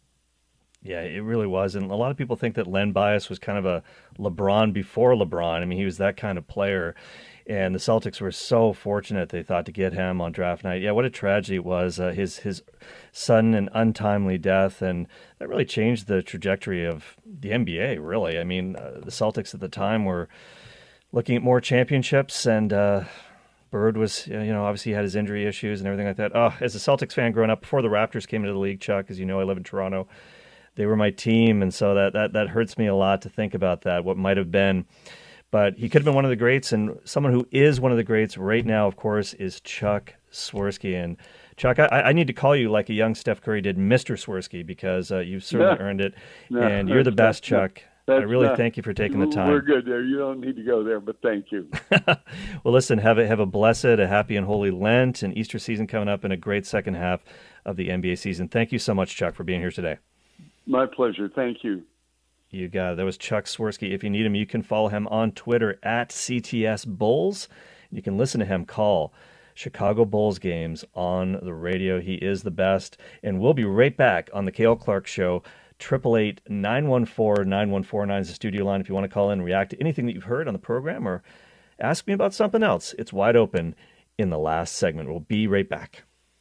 Yeah, it really was. And a lot of people think that Len Bias was kind of a LeBron before LeBron. I mean, he was that kind of player. And the Celtics were so fortunate, they thought, to get him on draft night. Yeah, what a tragedy it was, uh, his his sudden and untimely death. And that really changed the trajectory of the N B A, really. I mean, uh, the Celtics at the time were looking at more championships, and uh, Bird was, you know, obviously had his injury issues and everything like that. Oh, as a Celtics fan growing up, before the Raptors came into the league, Chuck, as you know, I live in Toronto, they were my team, and so that, that, that hurts me a lot to think about that, what might have been. But he could have been one of the greats, and someone who is one of the greats right now, of course, is Chuck Swirsky. And Chuck, I, I need to call you like a young Steph Curry did, Mister Swirsky, because uh, you've certainly yeah. earned it, no, and you're the best, Chuck. That's I really not, thank you for taking the time. We're good there. You don't need to go there, but thank you. Well, listen, have a, have a blessed, a happy and holy Lent and Easter season coming up, and a great second half of the N B A season. Thank you so much, Chuck, for being here today. My pleasure. Thank you. You got it. That was Chuck Swirsky. If you need him, you can follow him on Twitter at C T S Bulls. You can listen to him call Chicago Bulls games on the radio. He is the best. And we'll be right back on the Cale Clark Show eight eight eight, nine one four, nine one four nine is the studio line if you want to call in and react to anything that you've heard on the program or ask me about something else. It's wide open in the last segment. We'll be right back.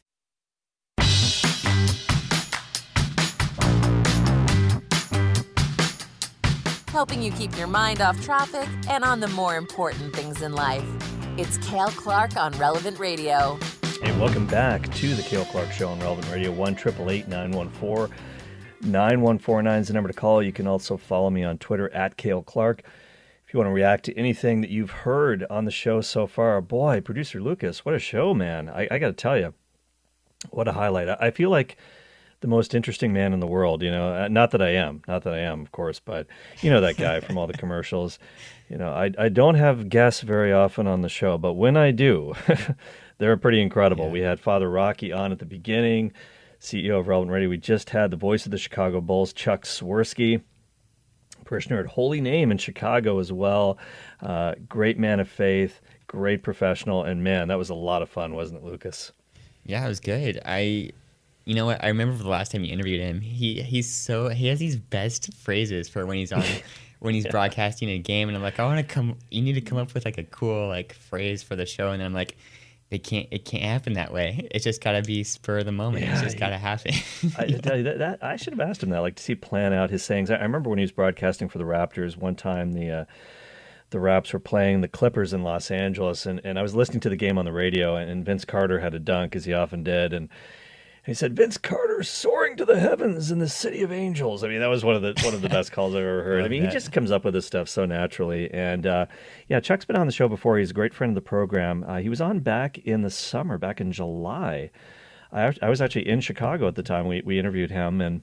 Helping you keep your mind off traffic and on the more important things in life. It's Cale Clark on Relevant Radio. Hey, welcome back to the Cale Clark Show on Relevant Radio. one eight eight eight, nine one four, nine one four nine is the number to call. You can also follow me on Twitter at Cale Clark. If you want to react to anything that you've heard on the show so far, boy, producer Lucas, what a show, man. I, I got to tell you, what a highlight. I, I feel like the most interesting man in the world, you know, not that I am, not that I am, of course, but you know that guy from all the commercials. You know, I, I don't have guests very often on the show, but when I do, they're pretty incredible. Yeah. We had Father Rocky on at the beginning, C E O of Relevant Radio. We just had the voice of the Chicago Bulls, Chuck Swirsky, parishioner at Holy Name in Chicago as well. Uh, great man of faith, great professional, and man, that was a lot of fun, wasn't it, Lucas? Yeah, it was good. I... You know what? I remember the last time you interviewed him. He he's so he has these best phrases for when he's on when he's yeah. broadcasting a game, and I'm like, I want to come. You need to come up with like a cool like phrase for the show, and then I'm like, it can't it can't happen that way. It's just gotta be spur of the moment. Yeah, it's just gotta happen. I tell you that, that I should have asked him that, like to see plan out his sayings. I, I remember when he was broadcasting for the Raptors one time. The uh, the Raps were playing the Clippers in Los Angeles, and, and I was listening to the game on the radio, and, and Vince Carter had a dunk, as he often did, and he said, Vince Carter soaring to the heavens in the city of angels. I mean, that was one of the one of the best calls I've ever heard. I mean, he just comes up with this stuff so naturally. And, uh, yeah, Chuck's been on the show before. He's a great friend of the program. Uh, he was on back in the summer, back in July. I, I was actually in Chicago at the time. We we interviewed him, and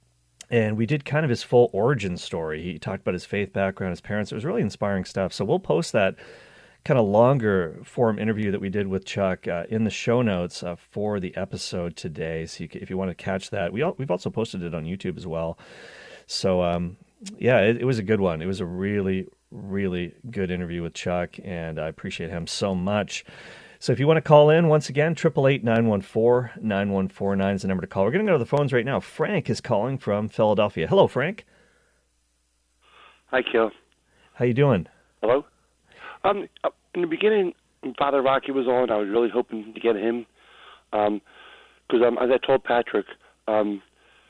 and we did kind of his full origin story. He talked about his faith background, his parents. It was really inspiring stuff. So we'll post that kind of longer form interview that we did with Chuck uh, in the show notes uh, for the episode today. So you can, if you want to catch that, we all, we've also posted it on YouTube as well. So um, yeah, it, it was a good one. It was a really, really good interview with Chuck, and I appreciate him so much. So if you want to call in, once again, eight eight eight, nine one four, nine one four nine is the number to call. We're going to go to the phones right now. Frank is calling from Philadelphia. Hello, Frank. Hi, Cale. How you doing? Hello. Um, in the beginning, when Father Rocky was on, I was really hoping to get him, because um, um, as I told Patrick, um,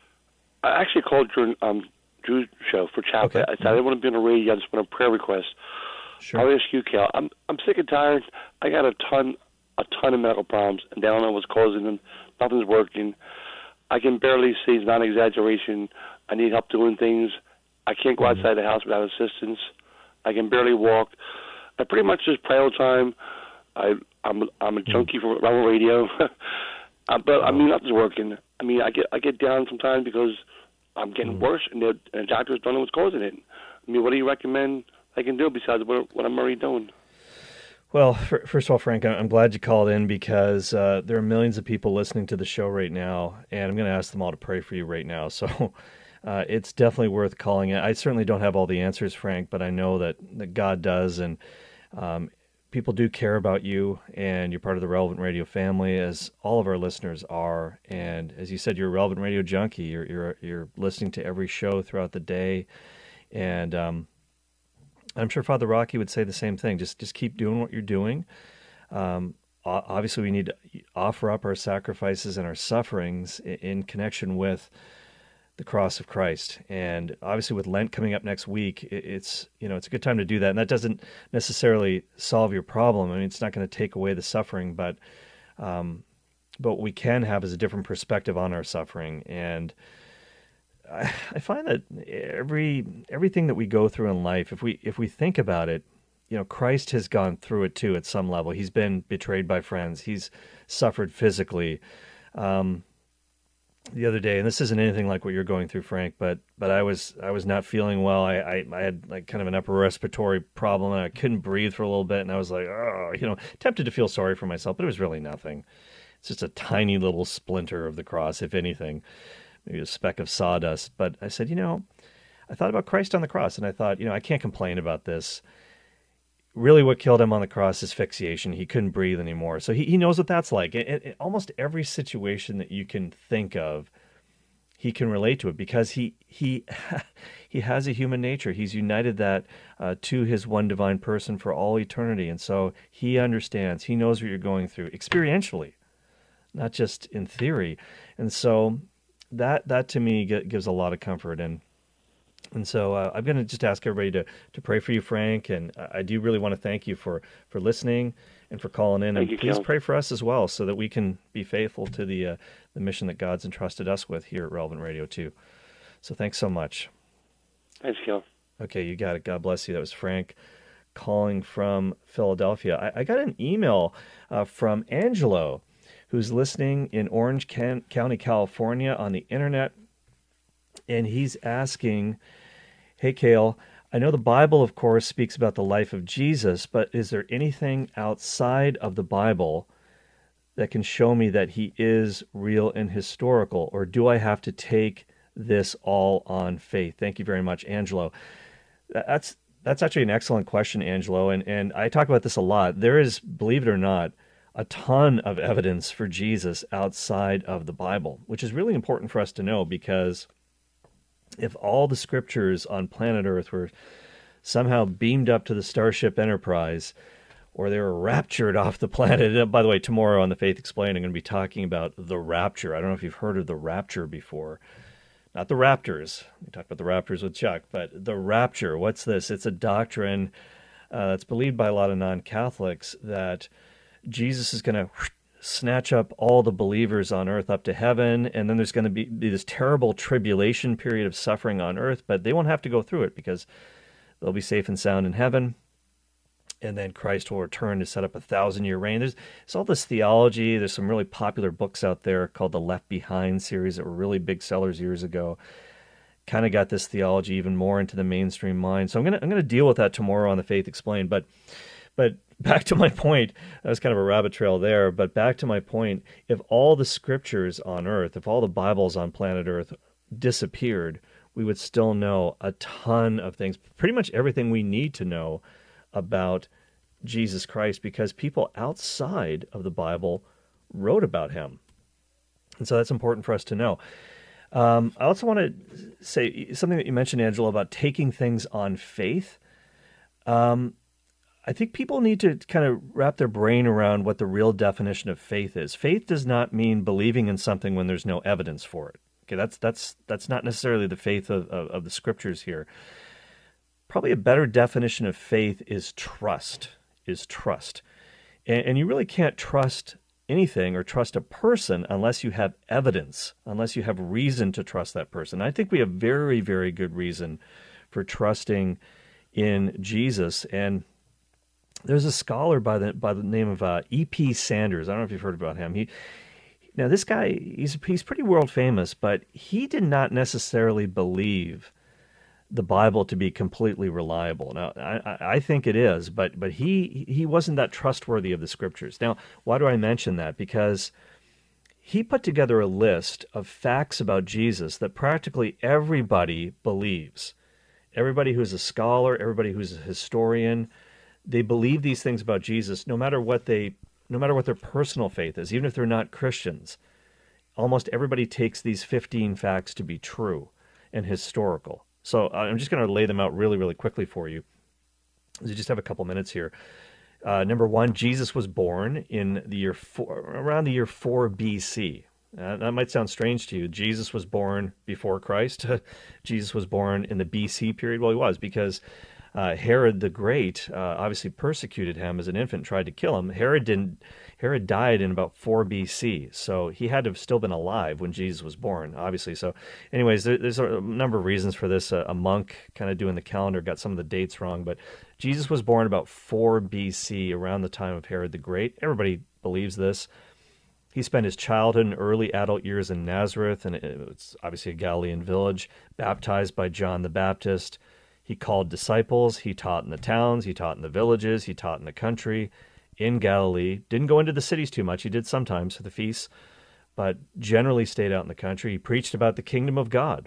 I actually called during um, Drew's show for chat. Okay. I said I didn't want to be on the radio. I just want a prayer request. Sure. I'll ask you, Cale. I'm I'm sick and tired. I got a ton a ton of medical problems, and they don't know what's causing them. Nothing's working. I can barely see. It's not an exaggeration. I need help doing things. I can't go outside the house without assistance. I can barely walk. I pretty much just play all the time. I, I'm I'm a junkie for Relevant Radio, uh, but I mean nothing's working. I mean I get I get down sometimes because I'm getting mm. worse, and the, and the doctors don't know what's causing it. I mean, what do you recommend I can do besides what, what I'm already doing? Well, for, first of all, Frank, I'm glad you called in because uh, there are millions of people listening to the show right now, and I'm going to ask them all to pray for you right now. So. Uh, it's definitely worth calling it. I certainly don't have all the answers, Frank, but I know that, that God does, and um, people do care about you, and you're part of the Relevant Radio family, as all of our listeners are. And as you said, you're a Relevant Radio junkie. You're you're you're listening to every show throughout the day, and um, I'm sure Father Rocky would say the same thing. Just just keep doing what you're doing. Um, obviously, we need to offer up our sacrifices and our sufferings in, in connection with the cross of Christ. And obviously with Lent coming up next week, it's, you know, it's a good time to do that. And that doesn't necessarily solve your problem. I mean, it's not going to take away the suffering, but, um, but what we can have is a different perspective on our suffering. And I, I find that every, everything that we go through in life, if we, if we think about it, you know, Christ has gone through it too, at some level. He's been betrayed by friends. He's suffered physically. Um, The other day, and this isn't anything like what you're going through, Frank, but but I was I was not feeling well. I, I, I had like kind of an upper respiratory problem, and I couldn't breathe for a little bit, and I was like, oh, you know, tempted to feel sorry for myself, but it was really nothing. It's just a tiny little splinter of the cross, if anything, maybe a speck of sawdust. But I said, you know, I thought about Christ on the cross, and I thought, you know, I can't complain about this. Really what killed him on the cross is asphyxiation. He couldn't breathe anymore. So he, he knows what that's like. It, it, almost every situation that you can think of, he can relate to it because he he he has a human nature. He's united that uh, to his one divine person for all eternity, and so he understands. He knows what you're going through experientially, not just in theory. And so that that to me gives a lot of comfort. And and so uh, I'm going to just ask everybody to to pray for you, Frank. And I do really want to thank you for for listening and for calling in. Thank and you, please Kel. pray for us as well, so that we can be faithful to the uh, the mission that God's entrusted us with here at Relevant Radio too. So thanks so much. Thanks, Kel. Okay, you got it. God bless you. That was Frank calling from Philadelphia. I, I got an email uh, from Angelo, who's listening in Orange Can- County, California on the internet. And he's asking, hey, Cale, I know the Bible, of course, speaks about the life of Jesus, but is there anything outside of the Bible that can show me that he is real and historical? Or do I have to take this all on faith? Thank you very much, Angelo. That's that's actually an excellent question, Angelo, and, and I talk about this a lot. There is, believe it or not, a ton of evidence for Jesus outside of the Bible, which is really important for us to know, because if all the scriptures on planet Earth were somehow beamed up to the Starship Enterprise, or they were raptured off the planet. By the way, tomorrow on the Faith Explained, I'm going to be talking about the rapture. I don't know if you've heard of the rapture before. Not the Raptors. We talked about the Raptors with Chuck, but the rapture. What's this? It's a doctrine uh, that's believed by a lot of non-Catholics that Jesus is going to snatch up all the believers on earth up to heaven, and then there's going to be, be this terrible tribulation period of suffering on earth, but they won't have to go through it because they'll be safe and sound in heaven. And then Christ will return to set up a thousand-year reign. There's, there's all this theology. There's some really popular books out there called the Left Behind series that were really big sellers years ago. Kind of got this theology even more into the mainstream mind. So I'm gonna I'm gonna deal with that tomorrow on the Faith Explained. But but back to my point. That was kind of a rabbit trail there. But back to my point. If all the scriptures on earth, if all the Bibles on planet Earth disappeared, we would still know a ton of things. Pretty much everything we need to know about Jesus Christ, because people outside of the Bible wrote about him. And so that's important for us to know. Um, I also want to say something that you mentioned, Angela, about taking things on faith. Um, I think people need to kind of wrap their brain around what the real definition of faith is. Faith does not mean believing in something when there's no evidence for it. Okay, that's that's that's not necessarily the faith of, of, of the scriptures here. Probably a better definition of faith is trust, is trust. And, and you really can't trust anything or trust a person unless you have evidence, unless you have reason to trust that person. I think we have very, very good reason for trusting in Jesus. And there's a scholar by the by the name of uh, E P Sanders. I don't know if you've heard about him. He Now, this guy, he's he's pretty world famous, but he did not necessarily believe the Bible to be completely reliable. Now, I, I think it is, but but he he wasn't that trustworthy of the scriptures. Now, why do I mention that? Because he put together a list of facts about Jesus that practically everybody believes. Everybody who's a scholar, everybody who's a historian, they believe these things about Jesus, no matter what they, no matter what their personal faith is, even if they're not Christians. Almost everybody takes these fifteen facts to be true and historical. So I'm just going to lay them out really, really quickly for you. We just have a couple minutes here. Uh, number one, Jesus was born in the year four, around the year four B C. Uh, that might sound strange to you. Jesus was born before Christ. Jesus was born in the B C period. Well, he was, because uh, Herod the Great uh, obviously persecuted him as an infant, tried to kill him. Herod didn't. Herod died in about four B C, so he had to have still been alive when Jesus was born, obviously. So anyways, there, there's a number of reasons for this. Uh, a monk kind of doing the calendar got some of the dates wrong, but Jesus was born about four B C, around the time of Herod the Great. Everybody believes this. He spent his childhood and early adult years in Nazareth, and it's obviously a Galilean village, baptized by John the Baptist. He called disciples. He taught in the towns. He taught in the villages. He taught in the country. In Galilee, didn't go into the cities too much. He did sometimes for the feasts, but generally stayed out in the country. He preached about the kingdom of God.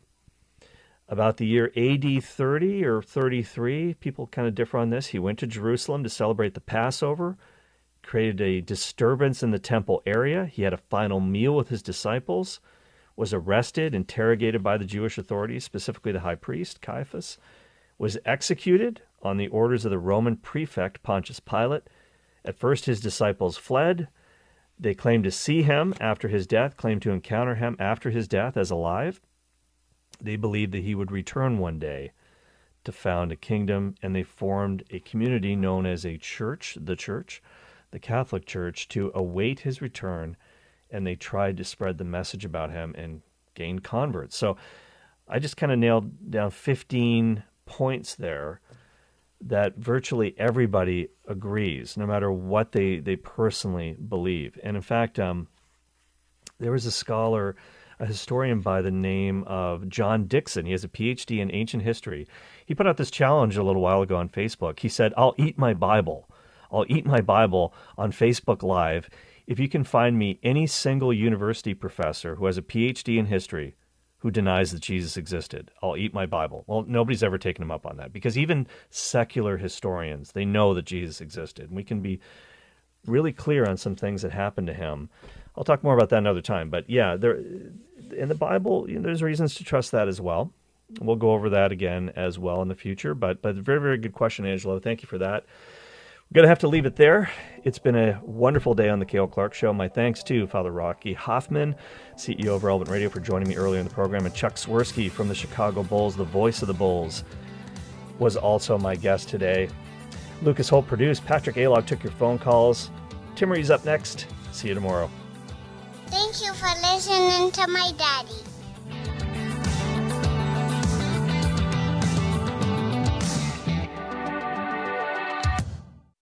About the year A D thirty or thirty-three, people kind of differ on this. He went to Jerusalem to celebrate the Passover, created a disturbance in the temple area. He had a final meal with his disciples, was arrested, interrogated by the Jewish authorities, specifically the high priest, Caiaphas, was executed on the orders of the Roman prefect, Pontius Pilate. At first, his disciples fled. They claimed to see him after his death, claimed to encounter him after his death as alive. They believed that he would return one day to found a kingdom, and they formed a community known as a church, the church, the Catholic Church, to await his return, and they tried to spread the message about him and gain converts. So I just kind of nailed down fifteen points there that virtually everybody agrees, no matter what they, they personally believe. And in fact, um, there was a scholar, a historian by the name of John Dixon. He has a P H D in ancient history. He put out this challenge a little while ago on Facebook. He said, I'll eat my Bible. I'll eat my Bible on Facebook Live if you can find me any single university professor who has a P H D in history who denies that Jesus existed. I'll eat my Bible. Well, nobody's ever taken him up on that, because even secular historians, they know that Jesus existed. And we can be really clear on some things that happened to him. I'll talk more about that another time. But yeah, there in the Bible, you know, there's reasons to trust that as well. We'll go over that again as well in the future. But but very, very good question, Angelo. Thank you for that. We're going to have to leave it there. It's been a wonderful day on the Cale Clark Show. My thanks to Father Rocky Hoffman, C E O of Relevant Radio, for joining me earlier in the program, and Chuck Swirsky from the Chicago Bulls, the voice of the Bulls, was also my guest today. Lucas Holt produced. Patrick Alog took your phone calls. Tim Reed's up next. See you tomorrow. Thank you for listening to my daddy.